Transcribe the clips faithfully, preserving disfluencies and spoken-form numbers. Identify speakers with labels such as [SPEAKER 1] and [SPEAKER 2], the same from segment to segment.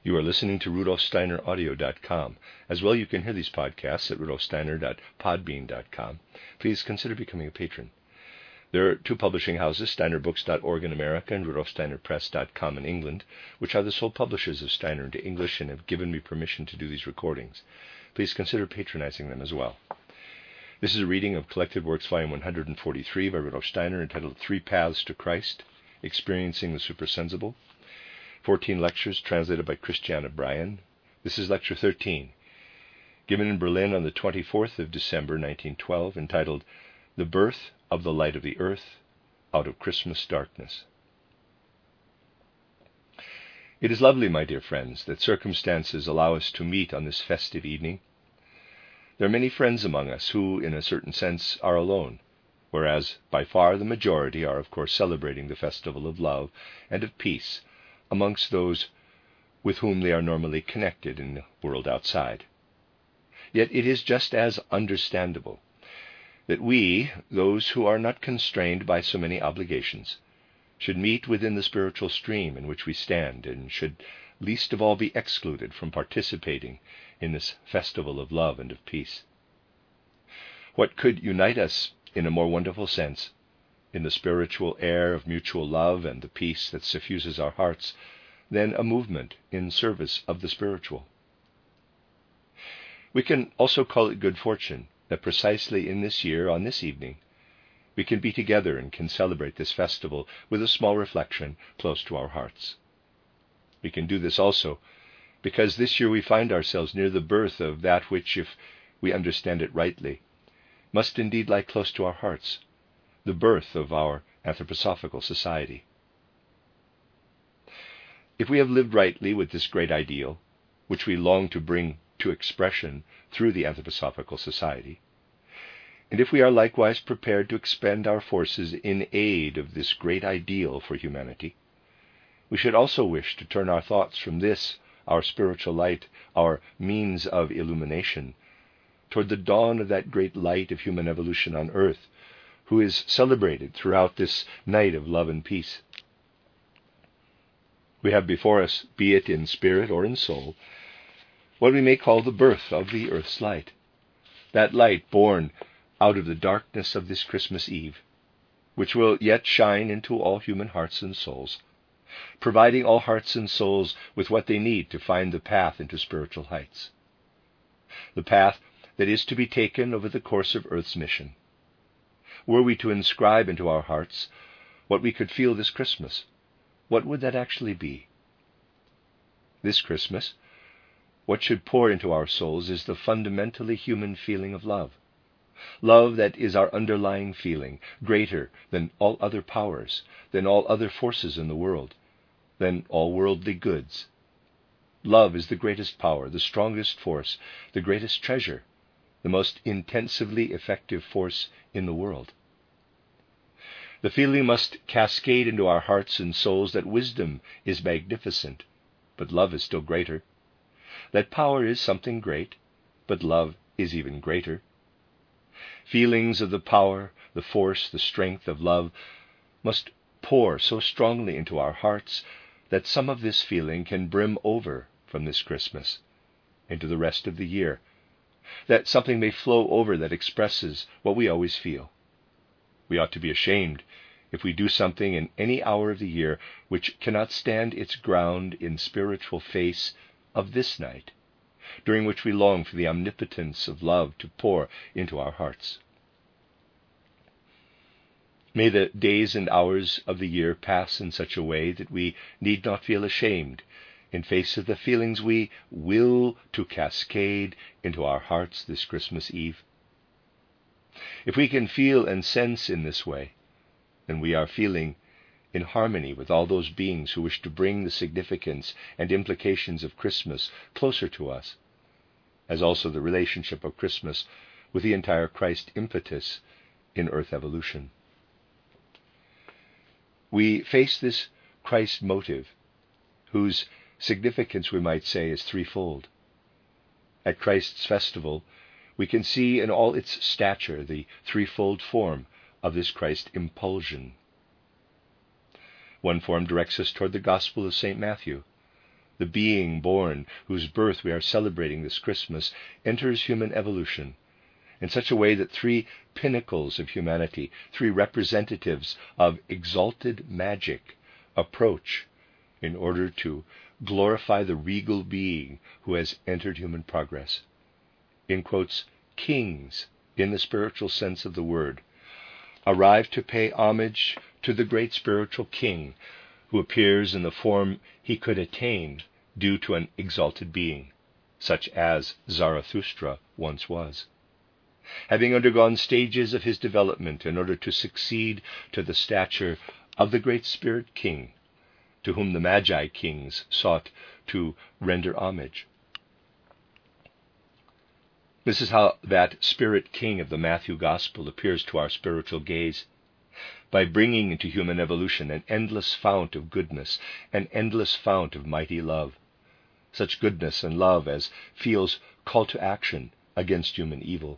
[SPEAKER 1] You are listening to Rudolf Steiner Audio dot com. As well, you can hear these podcasts at Rudolf Steiner dot podbean dot com. Please consider becoming a patron. There are two publishing houses, Steiner Books dot org in America and Rudolf Steiner Press dot com in England, which are the sole publishers of Steiner into English and have given me permission to do these recordings. Please consider patronizing them as well. This is a reading of Collected Works, Volume one hundred forty-three by Rudolf Steiner, entitled Three Paths to Christ, Experiencing the Supersensible. fourteen lectures translated by Christiana Bryan. This is Lecture thirteen, given in Berlin on the twenty-fourth of December, nineteen twelve, entitled The Birth of the Light of the Earth Out of Christmas Darkness. It is lovely, my dear friends, that circumstances allow us to meet on this festive evening. There are many friends among us who, in a certain sense, are alone, whereas by far the majority are, of course, celebrating the festival of love and of peace amongst those with whom they are normally connected in the world outside. Yet it is just as understandable that we, those who are not constrained by so many obligations, should meet within the spiritual stream in which we stand, and should least of all be excluded from participating in this festival of love and of peace. What could unite us in a more wonderful sense, in the spiritual air of mutual love and the peace that suffuses our hearts, than a movement in service of the spiritual? We can also call it good fortune that precisely in this year, on this evening, we can be together and can celebrate this festival with a small reflection close to our hearts. We can do this also because this year we find ourselves near the birth of that which, if we understand it rightly, must indeed lie close to our hearts, the birth of our anthroposophical society. If we have lived rightly with this great ideal, which we long to bring to expression through the anthroposophical society, and if we are likewise prepared to expend our forces in aid of this great ideal for humanity, we should also wish to turn our thoughts from this, our spiritual light, our means of illumination, toward the dawn of that great light of human evolution on earth, who is celebrated throughout this night of love and peace. We have before us, be it in spirit or in soul, what we may call the birth of the earth's light, that light born out of the darkness of this Christmas Eve, which will yet shine into all human hearts and souls, providing all hearts and souls with what they need to find the path into spiritual heights, the path that is to be taken over the course of earth's mission. Were we to inscribe into our hearts what we could feel this Christmas, what would that actually be? This Christmas, what should pour into our souls is the fundamentally human feeling of love. Love that is our underlying feeling, greater than all other powers, than all other forces in the world, than all worldly goods. Love is the greatest power, the strongest force, the greatest treasure, the most intensively effective force in the world. The feeling must cascade into our hearts and souls that wisdom is magnificent, but love is still greater, that power is something great, but love is even greater. Feelings of the power, the force, the strength of love must pour so strongly into our hearts that some of this feeling can brim over from this Christmas into the rest of the year, that something may flow over that expresses what we always feel. We ought to be ashamed if we do something in any hour of the year which cannot stand its ground in spiritual face of this night, during which we long for the omnipotence of love to pour into our hearts. May the days and hours of the year pass in such a way that we need not feel ashamed in face of the feelings we will to cascade into our hearts this Christmas Eve. If we can feel and sense in this way, then we are feeling in harmony with all those beings who wish to bring the significance and implications of Christmas closer to us, as also the relationship of Christmas with the entire Christ impetus in earth evolution. We face this Christ motive, whose significance, we might say, is threefold. At Christ's festival, we can see in all its stature the threefold form of this Christ impulsion. One form directs us toward the Gospel of Saint Matthew, the being born, whose birth we are celebrating this Christmas, enters human evolution in such a way that three pinnacles of humanity, three representatives of exalted magic, approach in order to glorify the regal being who has entered human progress. In quotes, kings, in the spiritual sense of the word, arrive to pay homage to the great spiritual king who appears in the form he could attain due to an exalted being, such as Zarathustra once was, having undergone stages of his development in order to succeed to the stature of the great spirit king, to whom the Magi kings sought to render homage. This is how that spirit king of the Matthew Gospel appears to our spiritual gaze, by bringing into human evolution an endless fount of goodness, an endless fount of mighty love, such goodness and love as feels call to action against human evil.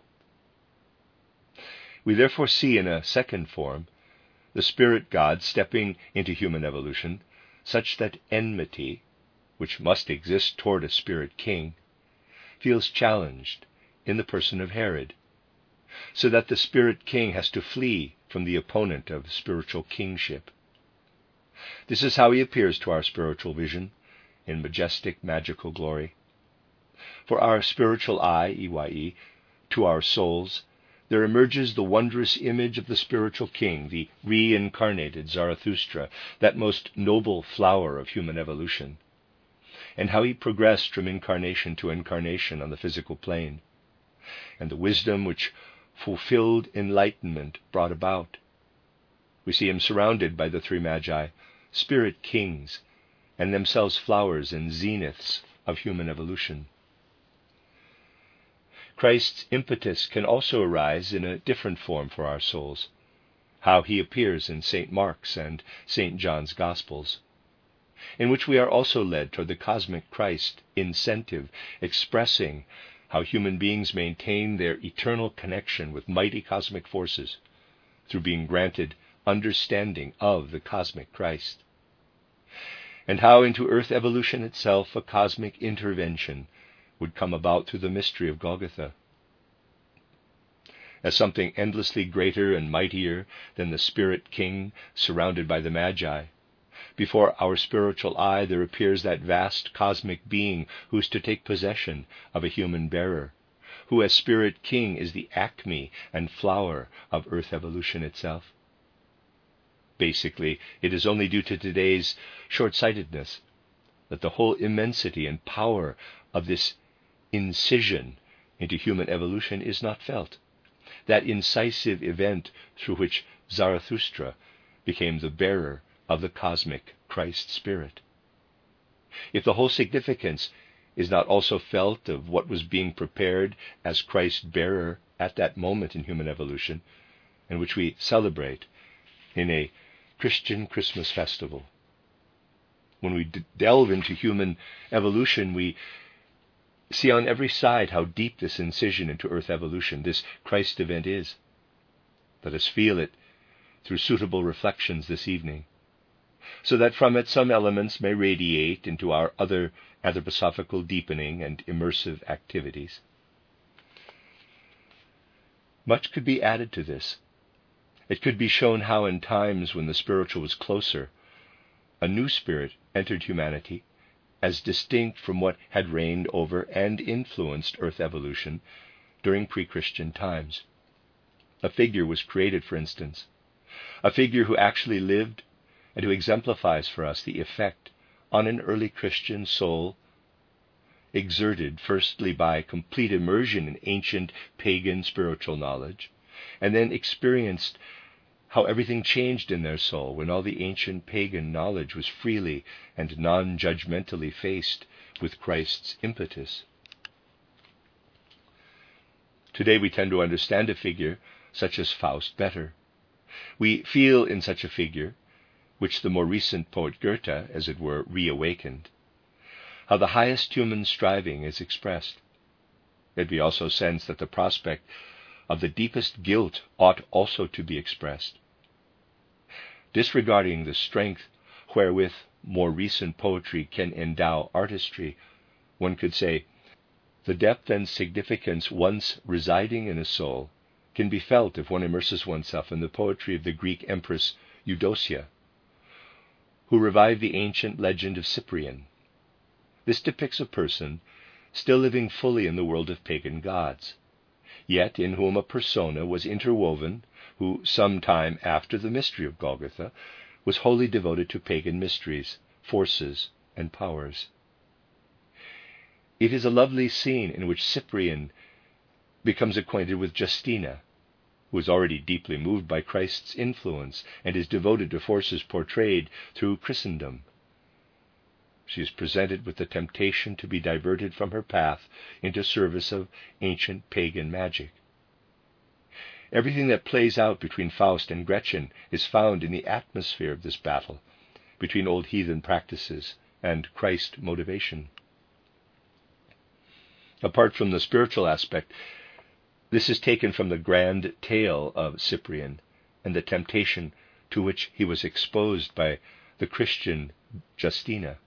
[SPEAKER 1] We therefore see in a second form the Spirit God stepping into human evolution, such that enmity, which must exist toward a spirit king, feels challenged in the person of Herod, so that the spirit king has to flee from the opponent of spiritual kingship. This is how he appears to our spiritual vision in majestic, magical glory. For our spiritual eye, E Y E, to our souls, there emerges the wondrous image of the spiritual king, the reincarnated Zarathustra, that most noble flower of human evolution, and how he progressed from incarnation to incarnation on the physical plane, and the wisdom which fulfilled enlightenment brought about. We see him surrounded by the three Magi, spirit kings, and themselves flowers and zeniths of human evolution. Christ's impetus can also arise in a different form for our souls, how he appears in Saint Mark's and Saint John's Gospels, in which we are also led toward the cosmic Christ incentive, expressing how human beings maintain their eternal connection with mighty cosmic forces through being granted understanding of the cosmic Christ, and how into earth evolution itself a cosmic intervention would come about through the mystery of Golgotha. As something endlessly greater and mightier than the Spirit King surrounded by the Magi, before our spiritual eye there appears that vast cosmic being who is to take possession of a human bearer, who as Spirit King is the acme and flower of earth evolution itself. Basically, it is only due to today's short-sightedness that the whole immensity and power of this incision into human evolution is not felt, that incisive event through which Zarathustra became the bearer of the cosmic Christ Spirit. If the whole significance is not also felt of what was being prepared as Christ's bearer at that moment in human evolution, and which we celebrate in a Christian Christmas festival. When we d- delve into human evolution, we see on every side how deep this incision into earth evolution, this Christ event is. Let us feel it through suitable reflections this evening, so that from it some elements may radiate into our other anthroposophical deepening and immersive activities. Much could be added to this. It could be shown how in times when the spiritual was closer, a new spirit entered humanity, as distinct from what had reigned over and influenced earth evolution during pre-Christian times. A figure was created, for instance, a figure who actually lived and who exemplifies for us the effect on an early Christian soul exerted firstly by complete immersion in ancient pagan spiritual knowledge, and then experienced how everything changed in their soul when all the ancient pagan knowledge was freely and non-judgmentally faced with Christ's impetus. Today we tend to understand a figure such as Faust better. We feel in such a figure, which the more recent poet Goethe, as it were, reawakened, how the highest human striving is expressed. Yet we also sense that the prospect of the deepest guilt ought also to be expressed. Disregarding the strength wherewith more recent poetry can endow artistry, one could say, the depth and significance once residing in a soul can be felt if one immerses oneself in the poetry of the Greek empress Eudocia, who revived the ancient legend of Cyprian. This depicts a person still living fully in the world of pagan gods, yet in whom a persona was interwoven who, some time after the mystery of Golgotha, was wholly devoted to pagan mysteries, forces, and powers. It is a lovely scene in which Cyprian becomes acquainted with Justina, who is already deeply moved by Christ's influence and is devoted to forces portrayed through Christendom. She is presented with the temptation to be diverted from her path into service of ancient pagan magic. Everything that plays out between Faust and Gretchen is found in the atmosphere of this battle between old heathen practices and Christ motivation. Apart from the spiritual aspect, this is taken from the grand tale of Cyprian and the temptation to which he was exposed by the Christian Justina.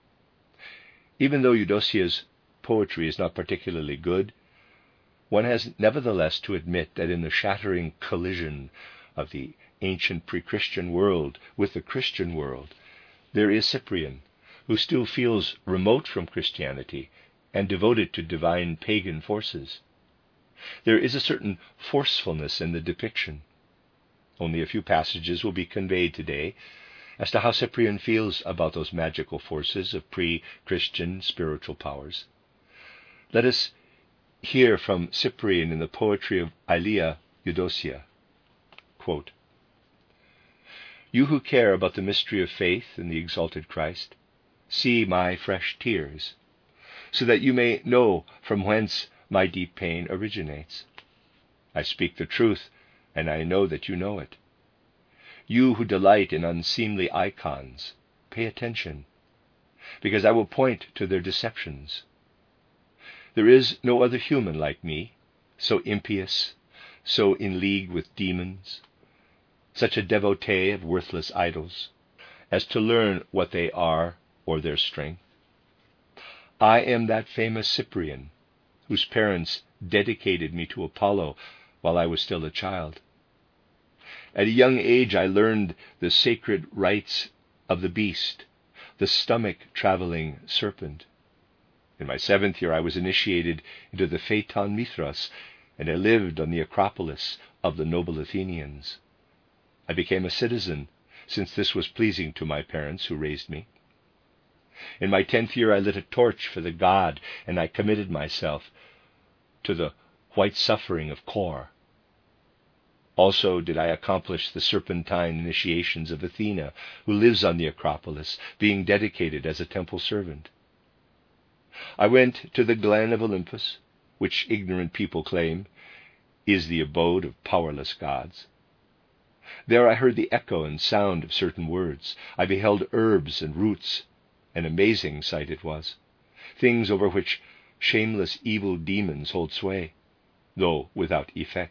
[SPEAKER 1] Even though Eudocia's poetry is not particularly good, one has nevertheless to admit that in the shattering collision of the ancient pre-Christian world with the Christian world, there is Cyprian, who still feels remote from Christianity and devoted to divine pagan forces. There is a certain forcefulness in the depiction. Only a few passages will be conveyed today as to how Cyprian feels about those magical forces of pre-Christian spiritual powers. Let us hear from Cyprian in the poetry of Aelia Eudocia. Quote, "You who care about the mystery of faith in the exalted Christ, see my fresh tears, so that you may know from whence my deep pain originates. I speak the truth, and I know that you know it. You who delight in unseemly icons, pay attention, because I will point to their deceptions. There is no other human like me, so impious, so in league with demons, such a devotee of worthless idols, as to learn what they are or their strength. I am that famous Cyprian, whose parents dedicated me to Apollo while I was still a child. At a young age I learned the sacred rites of the beast, the stomach-traveling serpent. In my seventh year I was initiated into the Phaeton Mithras, and I lived on the Acropolis of the noble Athenians. I became a citizen, since this was pleasing to my parents who raised me. In my tenth year I lit a torch for the god, and I committed myself to the white suffering of Kor. Also did I accomplish the serpentine initiations of Athena, who lives on the Acropolis, being dedicated as a temple servant. I went to the glen of Olympus, which ignorant people claim is the abode of powerless gods. There I heard the echo and sound of certain words. I beheld herbs and roots. An amazing sight it was, things over which shameless evil demons hold sway, though without effect.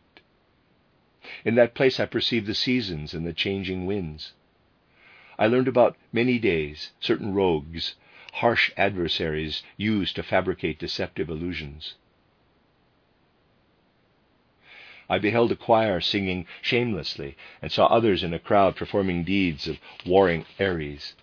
[SPEAKER 1] In that place I perceived the seasons and the changing winds. I learned about many days, certain rogues, harsh adversaries used to fabricate deceptive illusions. I beheld a choir singing shamelessly, and saw others in a crowd performing deeds of warring Ares.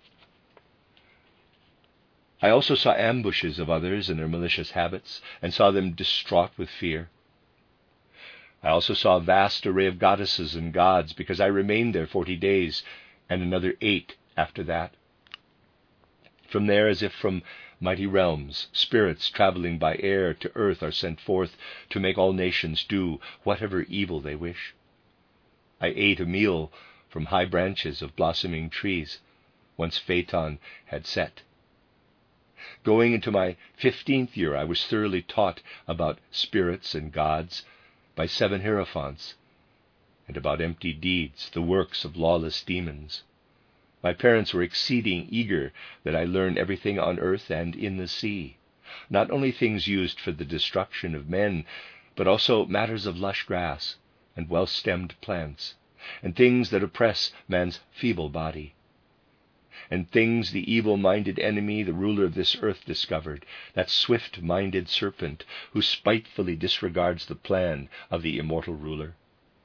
[SPEAKER 1] I also saw ambushes of others in their malicious habits, and saw them distraught with fear. I also saw a vast array of goddesses and gods, because I remained there forty days, and another eight after that. From there, as if from mighty realms, spirits traveling by air to earth are sent forth to make all nations do whatever evil they wish. I ate a meal from high branches of blossoming trees, once Phaeton had set. Going into my fifteenth year, I was thoroughly taught about spirits and gods by seven hierophants, and about empty deeds, the works of lawless demons. My parents were exceeding eager that I learn everything on earth and in the sea, not only things used for the destruction of men, but also matters of lush grass and well-stemmed plants, and things that oppress man's feeble body. and things the evil-minded enemy, the ruler of this earth, discovered, that swift-minded serpent who spitefully disregards the plan of the immortal ruler.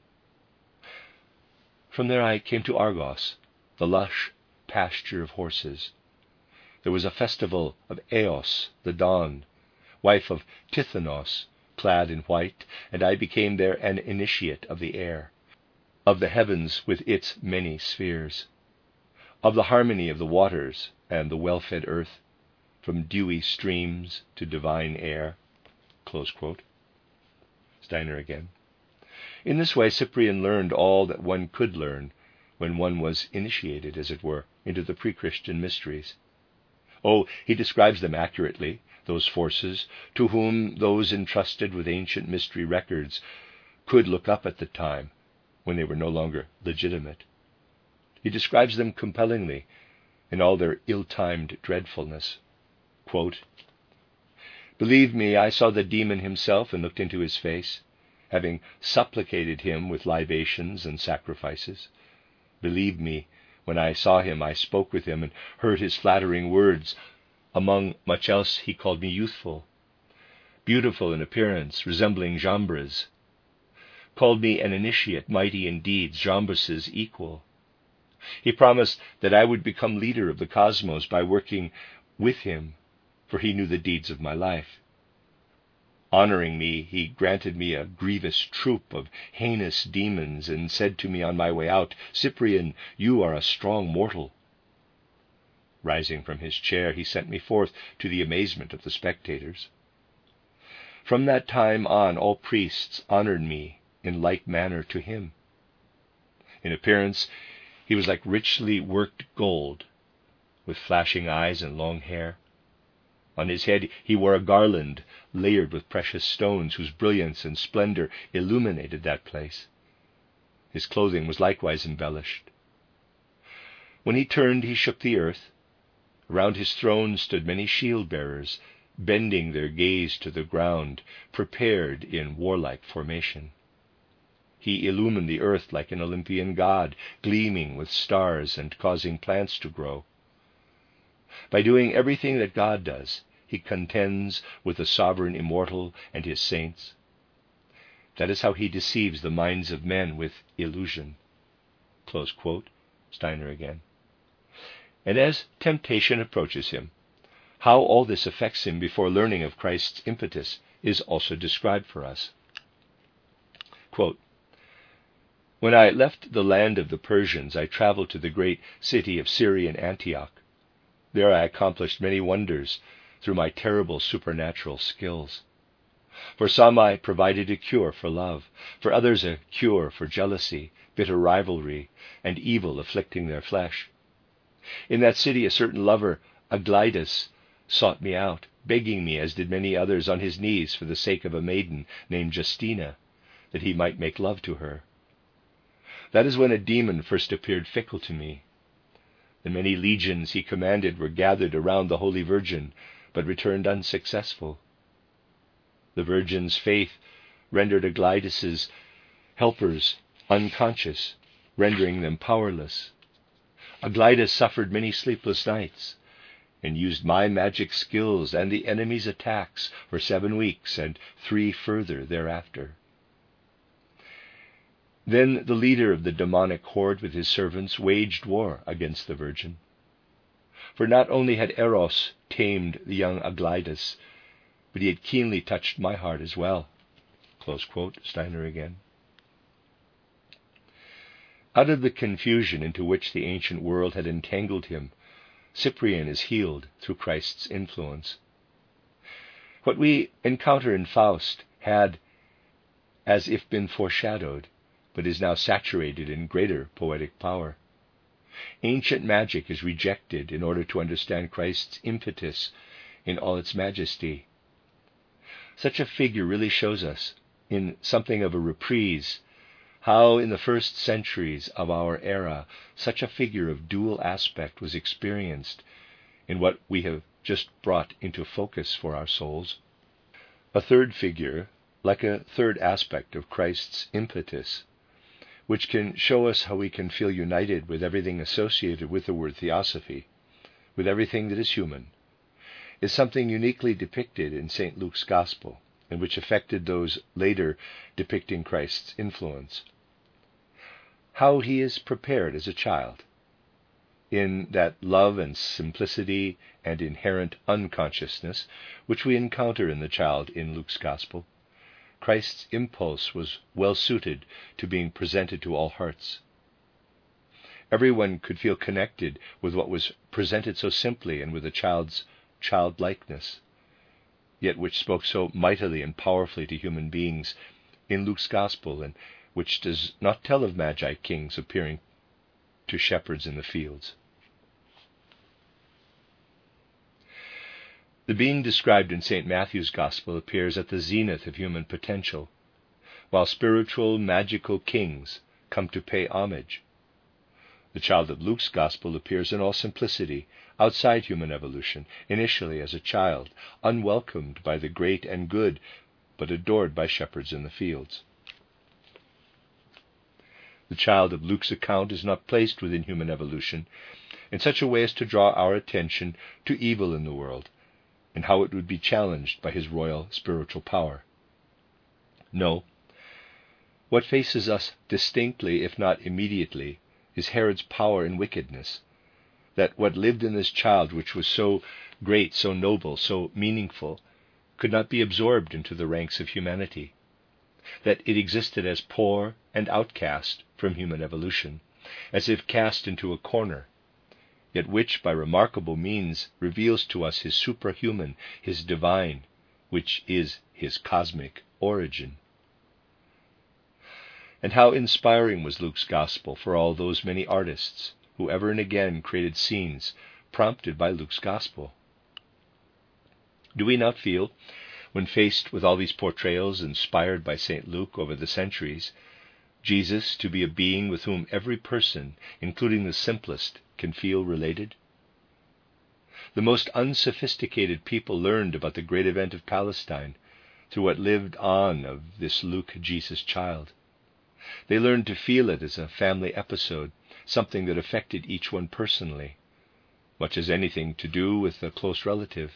[SPEAKER 1] From there I came to Argos, the lush pasture of horses. There was a festival of Eos, the dawn, wife of Tithonus, clad in white, and I became there an initiate of the air, of the heavens with its many spheres, of the harmony of the waters and the well-fed earth, from dewy streams to divine air. Close quote. Steiner again. In this way, Cyprian learned all that one could learn when one was initiated, as it were, into the pre-Christian mysteries. Oh, he describes them accurately, those forces to whom those entrusted with ancient mystery records could look up at the time when they were no longer legitimate. He describes them compellingly in all their ill-timed dreadfulness. Quote, "Believe me, I saw the demon himself and looked into his face, having supplicated him with libations and sacrifices. Believe me, when I saw him, I spoke with him and heard his flattering words. Among much else, he called me youthful, beautiful in appearance, resembling Jambres, called me an initiate, mighty in deeds, Jambres' equal. He promised that I would become leader of the cosmos by working with him, for he knew the deeds of my life. Honoring me, he granted me a grievous troop of heinous demons and said to me on my way out, 'Cyprian, you are a strong mortal.' Rising from his chair, he sent me forth to the amazement of the spectators. From that time on, all priests honored me in like manner to him. In appearance, he was like richly worked gold, with flashing eyes and long hair. On his head he wore a garland layered with precious stones, whose brilliance and splendor illuminated that place. His clothing was likewise embellished. When he turned, he shook the earth. Around his throne stood many shield-bearers, bending their gaze to the ground, prepared in warlike formation. He illumined the earth like an Olympian god, gleaming with stars and causing plants to grow. By doing everything that God does, he contends with the sovereign immortal and his saints. That is how he deceives the minds of men with illusion." Close quote. Steiner again. And as temptation approaches him, how all this affects him before learning of Christ's impetus is also described for us. Quote, "When I left the land of the Persians, I traveled to the great city of Syrian Antioch. There I accomplished many wonders through my terrible supernatural skills. For some I provided a cure for love, for others a cure for jealousy, bitter rivalry, and evil afflicting their flesh. In that city a certain lover, Aglaïdas, sought me out, begging me, as did many others, on his knees for the sake of a maiden named Justina, that he might make love to her. That is when a demon first appeared fickle to me. The many legions he commanded were gathered around the Holy Virgin, but returned unsuccessful. The Virgin's faith rendered Aglaïdas' helpers unconscious, rendering them powerless. Aglaïdas suffered many sleepless nights, and used my magic skills and the enemy's attacks for seven weeks and three further thereafter. Then the leader of the demonic horde with his servants waged war against the Virgin. For not only had Eros tamed the young Aglaïdas, but he had keenly touched my heart as well." Close quote. Steiner again. Out of the confusion into which the ancient world had entangled him, Cyprian is healed through Christ's influence. What we encounter in Faust had, as if been foreshadowed, but is now saturated in greater poetic power. Ancient magic is rejected in order to understand Christ's impetus in all its majesty. Such a figure really shows us, in something of a reprise, how in the first centuries of our era such a figure of dual aspect was experienced in what we have just brought into focus for our souls. A third figure, like a third aspect of Christ's impetus, which can show us how we can feel united with everything associated with the word theosophy, with everything that is human, is something uniquely depicted in Saint Luke's Gospel, and which affected those later depicting Christ's influence. How he is prepared as a child, in that love and simplicity and inherent unconsciousness which we encounter in the child in Luke's Gospel, Christ's impulse was well suited to being presented to all hearts. Everyone could feel connected with what was presented so simply and with a child's childlikeness, yet which spoke so mightily and powerfully to human beings in Luke's Gospel, and which does not tell of magi kings appearing to shepherds in the fields. The being described in Saint Matthew's Gospel appears at the zenith of human potential, while spiritual, magical kings come to pay homage. The child of Luke's Gospel appears in all simplicity, outside human evolution, initially as a child, unwelcomed by the great and good, but adored by shepherds in the fields. The child of Luke's account is not placed within human evolution in such a way as to draw our attention to evil in the world, and how it would be challenged by his royal spiritual power. No, what faces us distinctly, if not immediately, is Herod's power and wickedness, that what lived in this child, which was so great, so noble, so meaningful, could not be absorbed into the ranks of humanity, that it existed as poor and outcast from human evolution, as if cast into a corner, yet which by remarkable means reveals to us his superhuman, his divine, which is his cosmic origin. And how inspiring was Luke's Gospel for all those many artists who ever and again created scenes prompted by Luke's Gospel. Do we not feel, when faced with all these portrayals inspired by Saint Luke over the centuries, Jesus to be a being with whom every person, including the simplest, can feel related? The most unsophisticated people learned about the great event of Palestine through what lived on of this Luke Jesus child. They learned to feel it as a family episode, something that affected each one personally, much as anything to do with a close relative.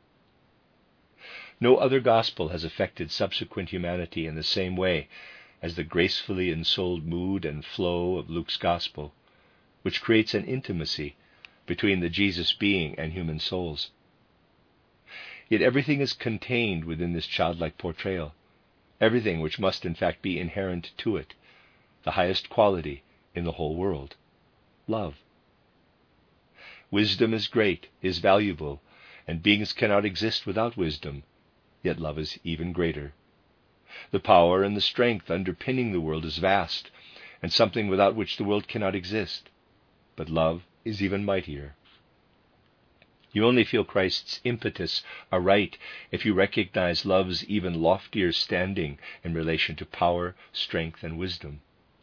[SPEAKER 1] No other gospel has affected subsequent humanity in the same way as the gracefully ensouled mood and flow of Luke's Gospel, which creates an intimacy between the Jesus being and human souls. Yet everything is contained within this childlike portrayal, everything which must in fact be inherent to it, the highest quality in the whole world, love. Wisdom is great, is valuable, and beings cannot exist without wisdom, yet love is even greater. The power and the strength underpinning the world is vast, and something without which the world cannot exist, but love is even mightier. You only feel Christ's impetus aright if you recognize love's even loftier standing in relation to power, strength, and wisdom.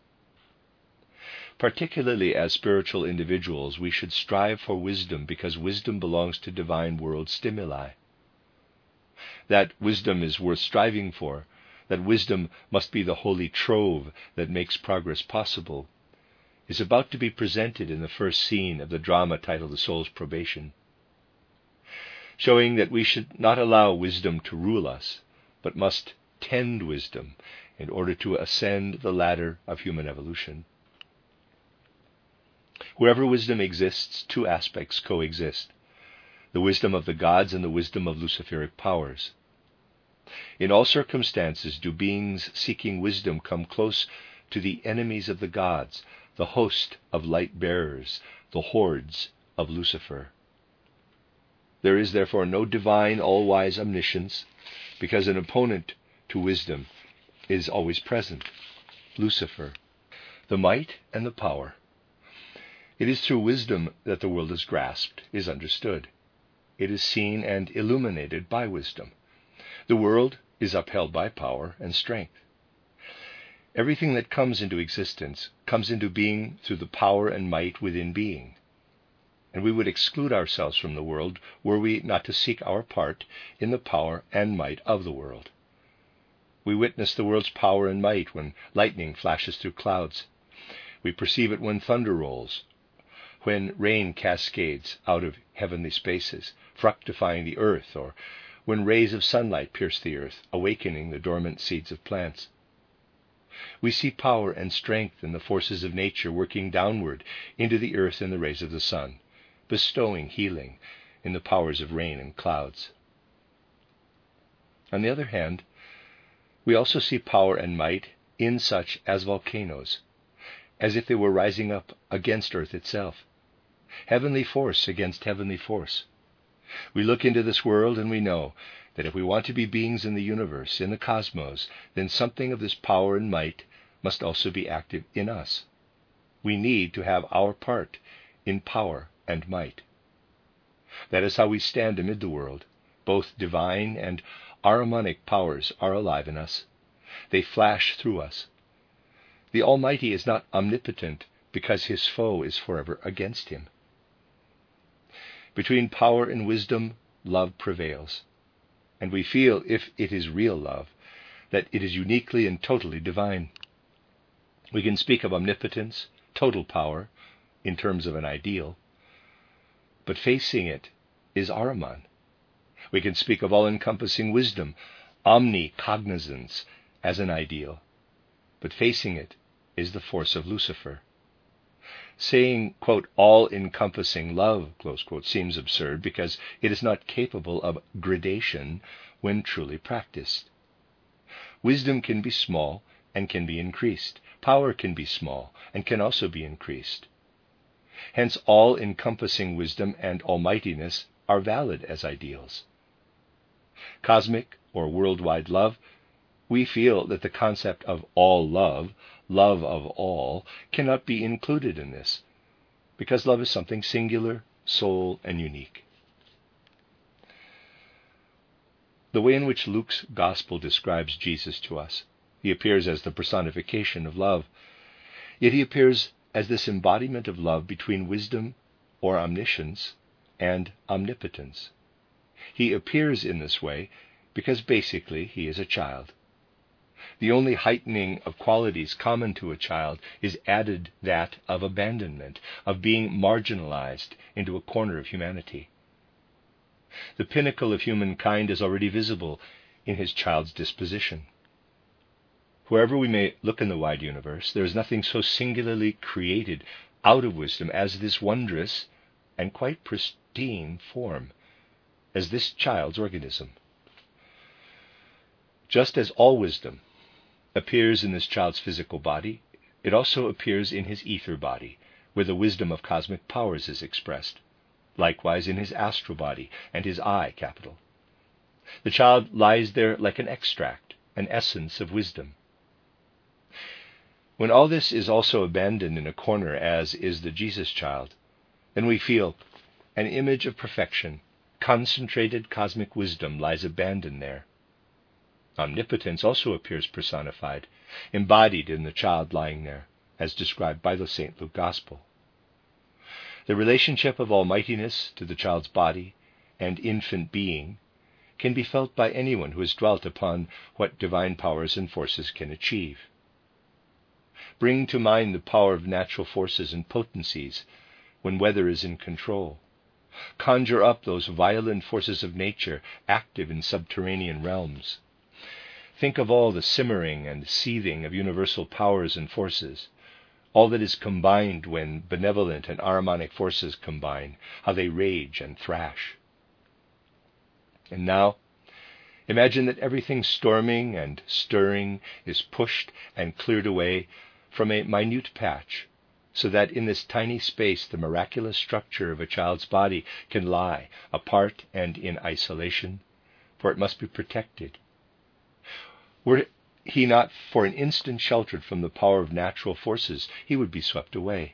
[SPEAKER 1] Particularly as spiritual individuals, we should strive for wisdom because wisdom belongs to divine world stimuli. That wisdom is worth striving for, that wisdom must be the holy trove that makes progress possible, is about to be presented in the first scene of the drama titled The Soul's Probation, showing that we should not allow wisdom to rule us, but must tend wisdom in order to ascend the ladder of human evolution. Wherever wisdom exists, two aspects coexist: the wisdom of the gods and the wisdom of Luciferic powers. In all circumstances do beings seeking wisdom come close to the enemies of the gods, the host of light bearers, the hordes of Lucifer. There is therefore no divine, all-wise omniscience, because an opponent to wisdom is always present, Lucifer, the might and the power. It is through wisdom that the world is grasped, is understood. It is seen and illuminated by wisdom. The world is upheld by power and strength. Everything that comes into existence comes into being through the power and might within being. And we would exclude ourselves from the world were we not to seek our part in the power and might of the world. We witness the world's power and might when lightning flashes through clouds. We perceive it when thunder rolls. when rain cascades out of heavenly spaces, fructifying the earth, or when rays of sunlight pierce the earth, awakening the dormant seeds of plants. We see power and strength in the forces of nature working downward into the earth in the rays of the sun, bestowing healing in the powers of rain and clouds. On the other hand, we also see power and might in such as volcanoes, as if they were rising up against earth itself, heavenly force against heavenly force. We look into this world and we know that if we want to be beings in the universe, in the cosmos, then something of this power and might must also be active in us. We need to have our part in power and might. That is how we stand amid the world. Both divine and Ahrimanic powers are alive in us. They flash through us. The Almighty is not omnipotent because his foe is forever against him. Between power and wisdom, love prevails. And we feel, if it is real love, that it is uniquely and totally divine. We can speak of omnipotence, total power, in terms of an ideal, but facing it is Ahriman. We can speak of all-encompassing wisdom, omnicognizance, as an ideal, but facing it is the force of Lucifer. Saying, quote, all-encompassing love, close quote, seems absurd because it is not capable of gradation when truly practiced. Wisdom can be small and can be increased. Power can be small and can also be increased. Hence, all-encompassing wisdom and almightiness are valid as ideals. Cosmic or worldwide love, we feel that the concept of all love, love of all, cannot be included in this, because love is something singular, sole, and unique. The way in which Luke's Gospel describes Jesus to us, he appears as the personification of love, yet he appears as this embodiment of love between wisdom or omniscience and omnipotence. He appears in this way because basically he is a child. The only heightening of qualities common to a child is added that of abandonment, of being marginalized into a corner of humanity. The pinnacle of humankind is already visible in his child's disposition. Wherever we may look in the wide universe, there is nothing so singularly created out of wisdom as this wondrous and quite pristine form, as this child's organism. Just as all wisdom appears in this child's physical body, it also appears in his ether body, where the wisdom of cosmic powers is expressed. Likewise in his astral body and his eye capital. The child lies there like an extract, an essence of wisdom. When all this is also abandoned in a corner, as is the Jesus child, then we feel an image of perfection, concentrated cosmic wisdom lies abandoned there. Omnipotence also appears personified, embodied in the child lying there, as described by the Saint Luke Gospel. The relationship of almightiness to the child's body and infant being can be felt by anyone who has dwelt upon what divine powers and forces can achieve. Bring to mind the power of natural forces and potencies when weather is in control. Conjure up those violent forces of nature active in subterranean realms. Think of all the simmering and seething of universal powers and forces, all that is combined when benevolent and Ahrimanic forces combine, how they rage and thrash. And now, imagine that everything storming and stirring is pushed and cleared away from a minute patch, so that in this tiny space the miraculous structure of a child's body can lie apart and in isolation, for it must be protected. Were he not for an instant sheltered from the power of natural forces, he would be swept away.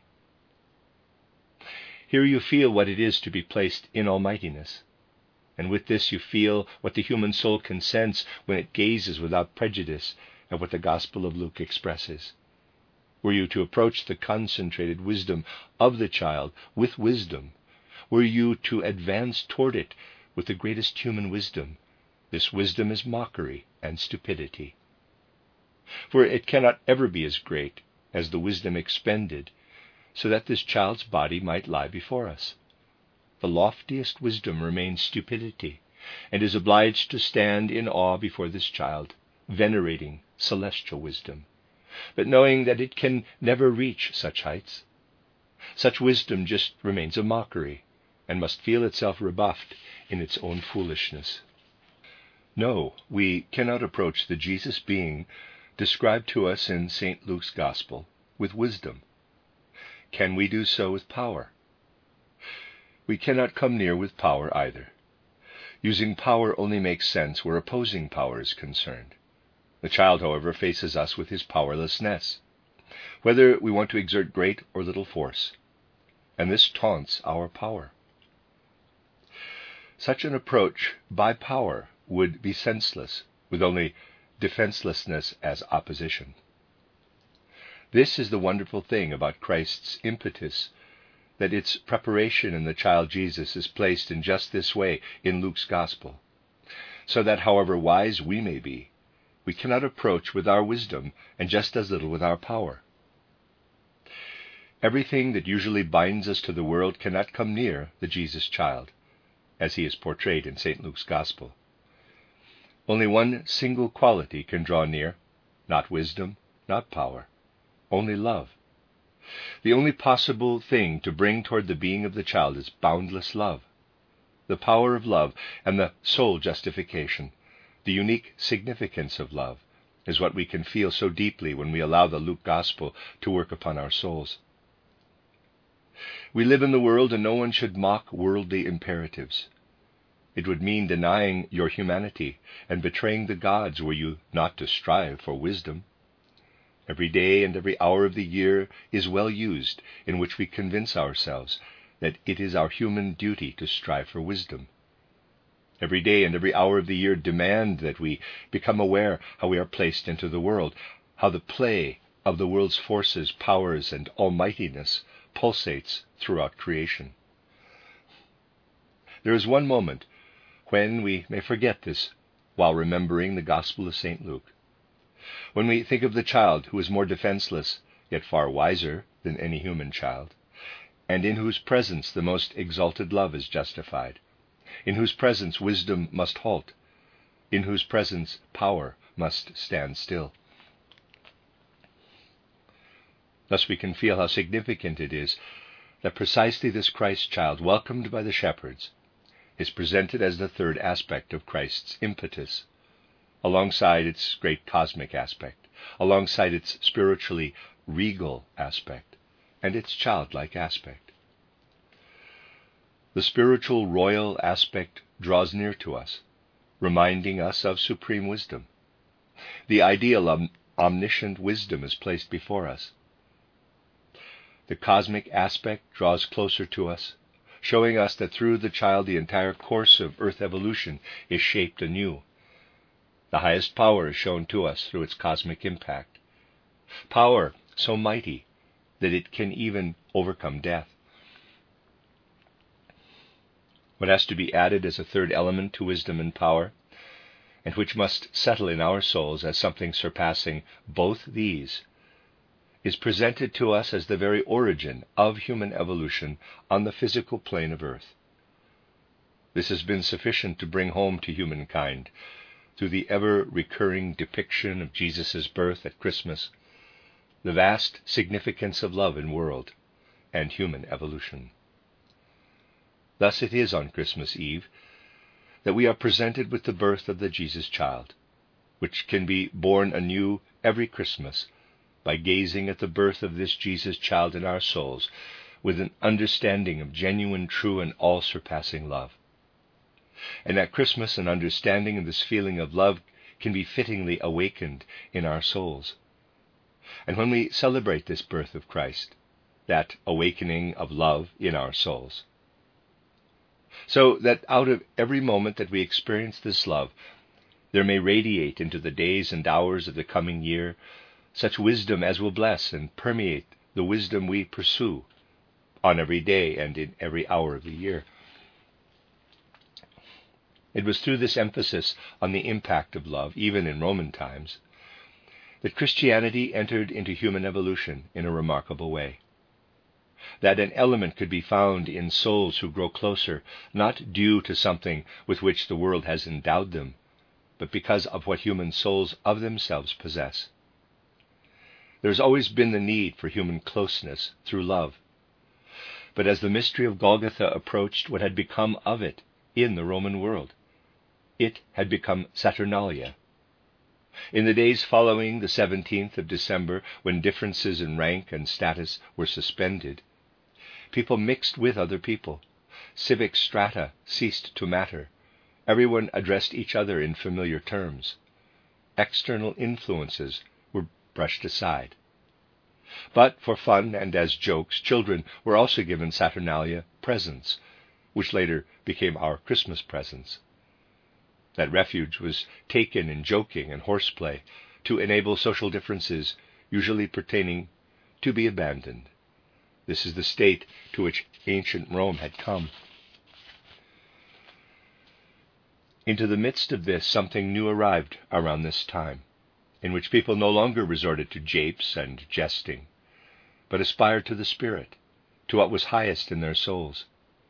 [SPEAKER 1] Here you feel what it is to be placed in almightiness, and with this you feel what the human soul can sense when it gazes without prejudice at what the Gospel of Luke expresses. Were you to approach the concentrated wisdom of the child with wisdom, were you to advance toward it with the greatest human wisdom, this wisdom is mockery and stupidity. For it cannot ever be as great as the wisdom expended, so that this child's body might lie before us. The loftiest wisdom remains stupidity, and is obliged to stand in awe before this child, venerating celestial wisdom, but knowing that it can never reach such heights. Such wisdom just remains a mockery, and must feel itself rebuffed in its own foolishness. No, we cannot approach the Jesus being described to us in Saint Luke's Gospel with wisdom. Can we do so with power? We cannot come near with power either. Using power only makes sense where opposing power is concerned. The child, however, faces us with his powerlessness, whether we want to exert great or little force, and this taunts our power. Such an approach by power would be senseless, with only defenselessness as opposition. This is the wonderful thing about Christ's impetus, that its preparation in the child Jesus is placed in just this way in Luke's Gospel, so that however wise we may be, we cannot approach with our wisdom and just as little with our power. Everything that usually binds us to the world cannot come near the Jesus child, as he is portrayed in Saint Luke's Gospel. Only one single quality can draw near, not wisdom, not power, only love. The only possible thing to bring toward the being of the child is boundless love. The power of love and the soul justification, the unique significance of love, is what we can feel so deeply when we allow the Luke Gospel to work upon our souls. We live in the world, and no one should mock worldly imperatives. It would mean denying your humanity and betraying the gods were you not to strive for wisdom. Every day and every hour of the year is well used, in which we convince ourselves that it is our human duty to strive for wisdom. Every day and every hour of the year demand that we become aware how we are placed into the world, how the play of the world's forces, powers, and almightiness pulsates throughout creation. There is one moment when we may forget this while remembering the Gospel of Saint Luke. When we think of the child who is more defenseless, yet far wiser than any human child, and in whose presence the most exalted love is justified, in whose presence wisdom must halt, in whose presence power must stand still. Thus we can feel how significant it is that precisely this Christ child, welcomed by the shepherds, is presented as the third aspect of Christ's impetus, alongside its great cosmic aspect, alongside its spiritually regal aspect, and its childlike aspect. The spiritual royal aspect draws near to us, reminding us of supreme wisdom. The ideal of omniscient wisdom is placed before us. The cosmic aspect draws closer to us, showing us that through the child the entire course of earth evolution is shaped anew. The highest power is shown to us through its cosmic impact, power so mighty that it can even overcome death. What has to be added as a third element to wisdom and power, and which must settle in our souls as something surpassing both these, is presented to us as the very origin of human evolution on the physical plane of earth. This has been sufficient to bring home to humankind, through the ever-recurring depiction of Jesus' birth at Christmas, the vast significance of love in world and human evolution. Thus it is on Christmas Eve that we are presented with the birth of the Jesus child, which can be born anew every Christmas by gazing at the birth of this Jesus child in our souls with an understanding of genuine, true, and all-surpassing love. And at Christmas, an understanding of this feeling of love can be fittingly awakened in our souls. And when we celebrate this birth of Christ, that awakening of love in our souls, so that out of every moment that we experience this love, there may radiate into the days and hours of the coming year such wisdom as will bless and permeate the wisdom we pursue on every day and in every hour of the year. It was through this emphasis on the impact of love, even in Roman times, that Christianity entered into human evolution in a remarkable way. that an element could be found in souls who grow closer, not due to something with which the world has endowed them, but because of what human souls of themselves possess. There's always been the need for human closeness through love. But as the mystery of Golgotha approached, what had become of it in the Roman world? It had become Saturnalia. In the days following the seventeenth of December, when differences in rank and status were suspended, people mixed with other people. Civic strata ceased to matter. Everyone addressed each other in familiar terms. External influences were brushed aside. But for fun and as jokes, children were also given Saturnalia presents, which later became our Christmas presents. That refuge was taken in joking and horseplay to enable social differences, usually pertaining, to be abandoned. This is the state to which ancient Rome had come. Into the midst of this, something new arrived around this time, in which people no longer resorted to japes and jesting, but aspired to the Spirit, to what was highest in their souls.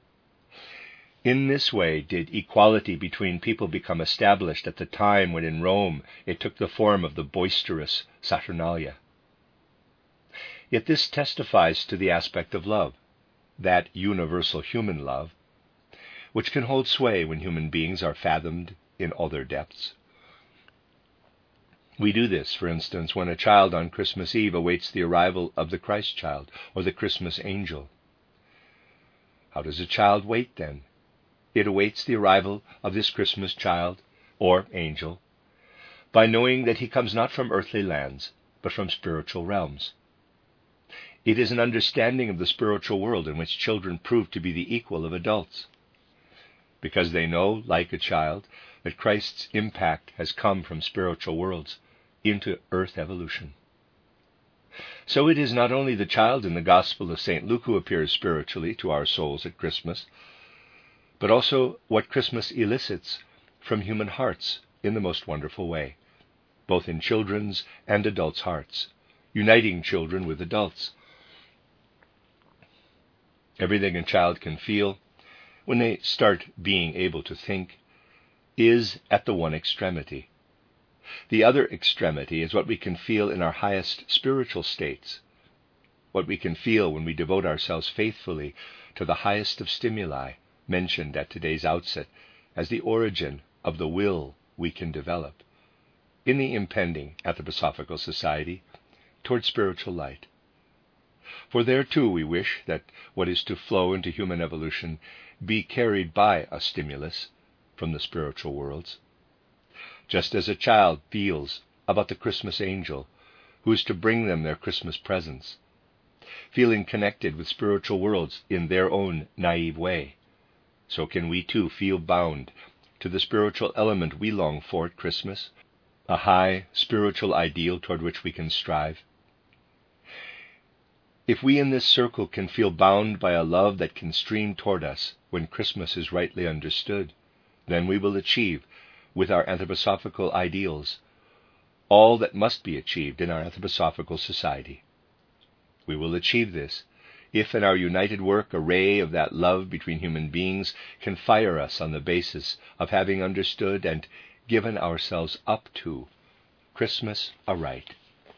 [SPEAKER 1] In this way did equality between people become established at the time when in Rome it took the form of the boisterous Saturnalia. Yet this testifies to the aspect of love, that universal human love, which can hold sway when human beings are fathomed in all their depths. We do this, for instance, when a child on Christmas Eve awaits the arrival of the Christ child or the Christmas angel. How does a child wait then? It awaits the arrival of this Christmas child or angel by knowing that he comes not from earthly lands, but from spiritual realms. It is an understanding of the spiritual world in which children prove to be the equal of adults, because they know, like a child, that Christ's impact has come from spiritual worlds into earth evolution. So it is not only the child in the Gospel of Saint Luke who appears spiritually to our souls at Christmas, but also what Christmas elicits from human hearts in the most wonderful way, both in children's and adults' hearts, uniting children with adults. Everything a child can feel, when they start being able to think, is at the one extremity. The other extremity is what we can feel in our highest spiritual states, what we can feel when we devote ourselves faithfully to the highest of stimuli, mentioned at today's outset as the origin of the will we can develop in the impending Anthroposophical Society toward spiritual light. For there too we wish that what is to flow into human evolution be carried by a stimulus from the spiritual worlds, just as a child feels about the Christmas angel who is to bring them their Christmas presents, feeling connected with spiritual worlds in their own naive way. So can we too feel bound to the spiritual element we long for at Christmas, a high spiritual ideal toward which we can strive. If we in this circle can feel bound by a love that can stream toward us when Christmas is rightly understood, then we will achieve, with our anthroposophical ideals, all that must be achieved in our Anthroposophical Society. We will achieve this if in our united work a ray of that love between human beings can fire us on the basis of having understood and given ourselves up to Christmas aright.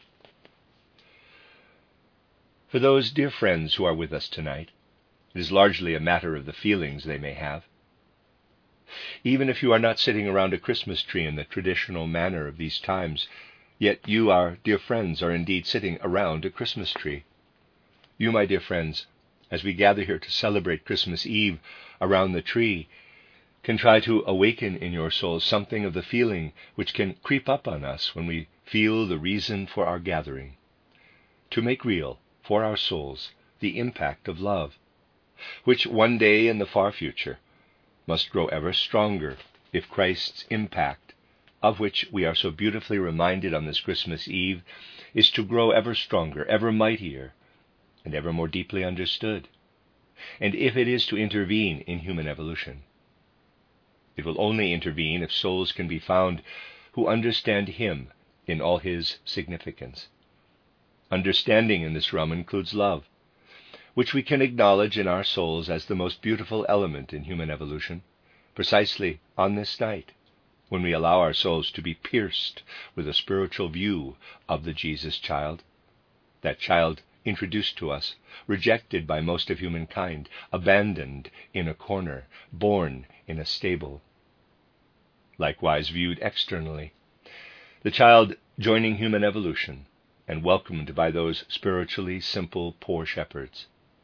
[SPEAKER 1] For those dear friends who are with us tonight, it is largely a matter of the feelings they may have. Even if you are not sitting around a Christmas tree in the traditional manner of these times, yet you, our dear friends, are indeed sitting around a Christmas tree. You, my dear friends, as we gather here to celebrate Christmas Eve around the tree, can try to awaken in your souls something of the feeling which can creep up on us when we feel the reason for our gathering, to make real for our souls the impact of love, which one day in the far future must grow ever stronger if Christ's impact, of which we are so beautifully reminded on this Christmas Eve, is to grow ever stronger, ever mightier, and ever more deeply understood, and if it is to intervene in human evolution. It will only intervene if souls can be found who understand Him in all His significance. Understanding in this realm includes love, which we can acknowledge in our souls as the most beautiful element in human evolution, precisely on this night, when we allow our souls to be pierced with a spiritual view of the Jesus child, that child introduced to us, rejected by most of humankind, abandoned in a corner, born in a stable. Likewise viewed externally, the child joining human evolution and welcomed by those spiritually simple poor shepherds.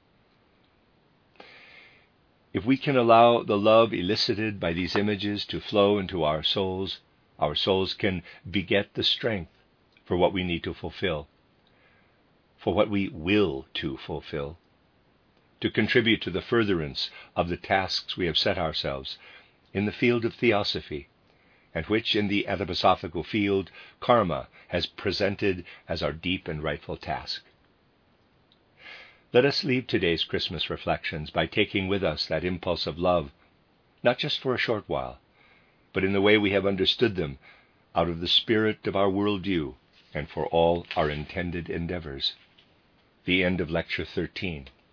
[SPEAKER 1] If we can allow the love elicited by these images to flow into our souls, our souls can beget the strength for what we need to fulfill, for what we will to fulfill, to contribute to the furtherance of the tasks we have set ourselves in the field of theosophy, and which in the anthroposophical field karma has presented as our deep and rightful task. Let us leave today's Christmas reflections by taking with us that impulse of love, not just for a short while, but in the way we have understood them out of the spirit of our worldview and for all our intended endeavors. The end of Lecture thirteen.